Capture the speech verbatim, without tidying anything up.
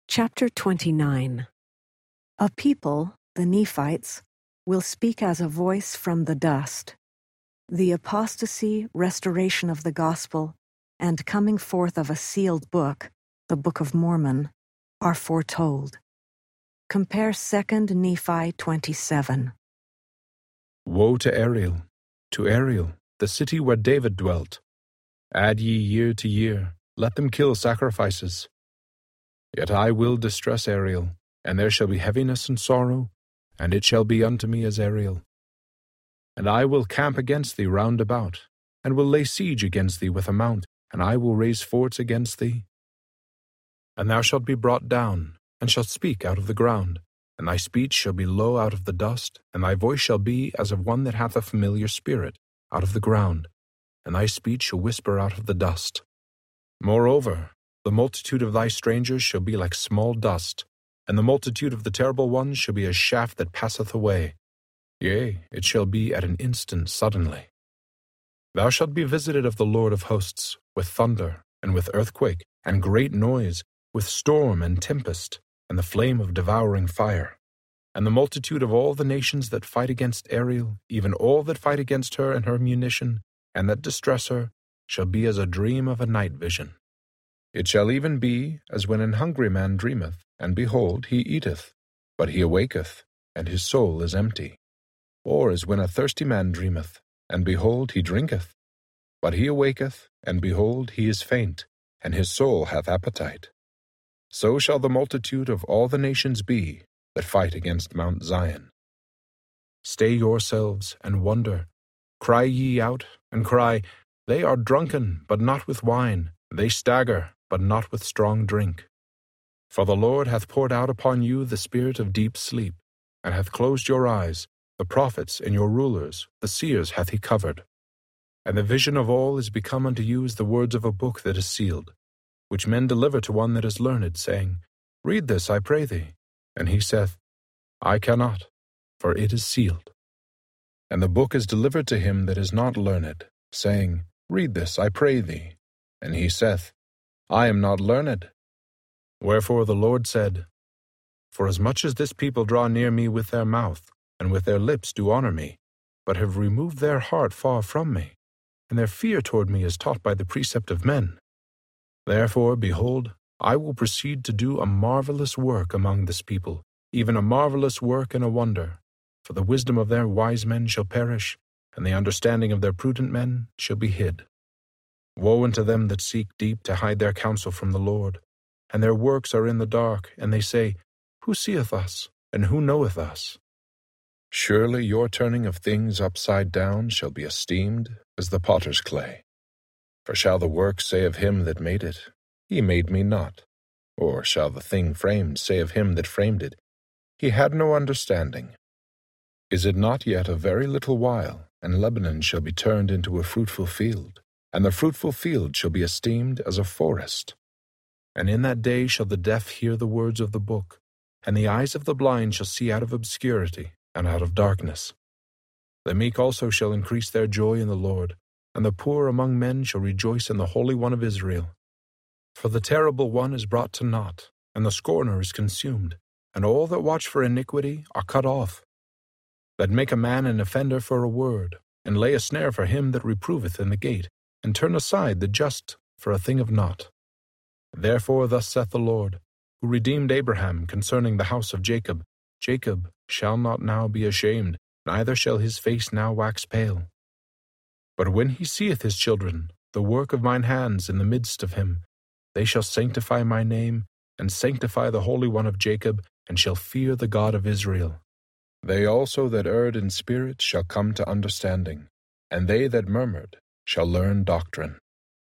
Chapter twenty-nine. A people, the Nephites, will speak as a voice from the dust. The apostasy, restoration of the gospel, and coming forth of a sealed book, the Book of Mormon, are foretold. Compare Second Nephi twenty-seven. Woe to Ariel, to Ariel, the city where David dwelt. Add ye year to year, let them kill sacrifices. Yet I will distress Ariel, and there shall be heaviness and sorrow, and it shall be unto me as Ariel. And I will camp against thee round about, and will lay siege against thee with a mount, and I will raise forts against thee. And thou shalt be brought down, and shalt speak out of the ground, and thy speech shall be low out of the dust, and thy voice shall be as of one that hath a familiar spirit, out of the ground, and thy speech shall whisper out of the dust. Moreover, the multitude of thy strangers shall be like small dust, and the multitude of the terrible ones shall be a shaft that passeth away. Yea, it shall be at an instant suddenly. Thou shalt be visited of the Lord of hosts, with thunder, and with earthquake, and great noise, with storm and tempest, and the flame of devouring fire. And the multitude of all the nations that fight against Ariel, even all that fight against her and her munition, and that distress her, shall be as a dream of a night vision. It shall even be as when an hungry man dreameth, and behold, he eateth, but he awaketh, and his soul is empty. Or as when a thirsty man dreameth, and behold, he drinketh, but he awaketh, and behold, he is faint, and his soul hath appetite. So shall the multitude of all the nations be that fight against Mount Zion. Stay yourselves, and wonder. Cry ye out, and cry, They are drunken, but not with wine. They stagger, but not with strong drink. For the Lord hath poured out upon you the spirit of deep sleep, and hath closed your eyes. The prophets and your rulers, the seers hath he covered. And the vision of all is become unto you as the words of a book that is sealed, which men deliver to one that is learned, saying, Read this, I pray thee. And he saith, I cannot, for it is sealed. And the book is delivered to him that is not learned, saying, Read this, I pray thee. And he saith, I am not learned. Wherefore the Lord said, Forasmuch as this people draw near me with their mouth, and with their lips do honor me, but have removed their heart far from me, and their fear toward me is taught by the precept of men. Therefore, behold, I will proceed to do a marvelous work among this people, even a marvelous work and a wonder. For the wisdom of their wise men shall perish, and the understanding of their prudent men shall be hid. Woe unto them that seek deep to hide their counsel from the Lord, and their works are in the dark, and they say, Who seeth us, and who knoweth us? Surely your turning of things upside down shall be esteemed as the potter's clay. For shall the work say of him that made it, He made me not? Or shall the thing framed say of him that framed it, He had no understanding? Is it not yet a very little while, and Lebanon shall be turned into a fruitful field, and the fruitful field shall be esteemed as a forest? And in that day shall the deaf hear the words of the book, and the eyes of the blind shall see out of obscurity, and out of darkness. The meek also shall increase their joy in the Lord, and the poor among men shall rejoice in the Holy One of Israel. For the terrible one is brought to naught, and the scorner is consumed, and all that watch for iniquity are cut off. That make a man an offender for a word, and lay a snare for him that reproveth in the gate, and turn aside the just for a thing of naught. Therefore thus saith the Lord, who redeemed Abraham concerning the house of Jacob, Jacob shall not now be ashamed, neither shall his face now wax pale. But when he seeth his children, the work of mine hands in the midst of him, they shall sanctify my name, and sanctify the Holy One of Jacob, and shall fear the God of Israel. They also that erred in spirit shall come to understanding, and they that murmured shall learn doctrine.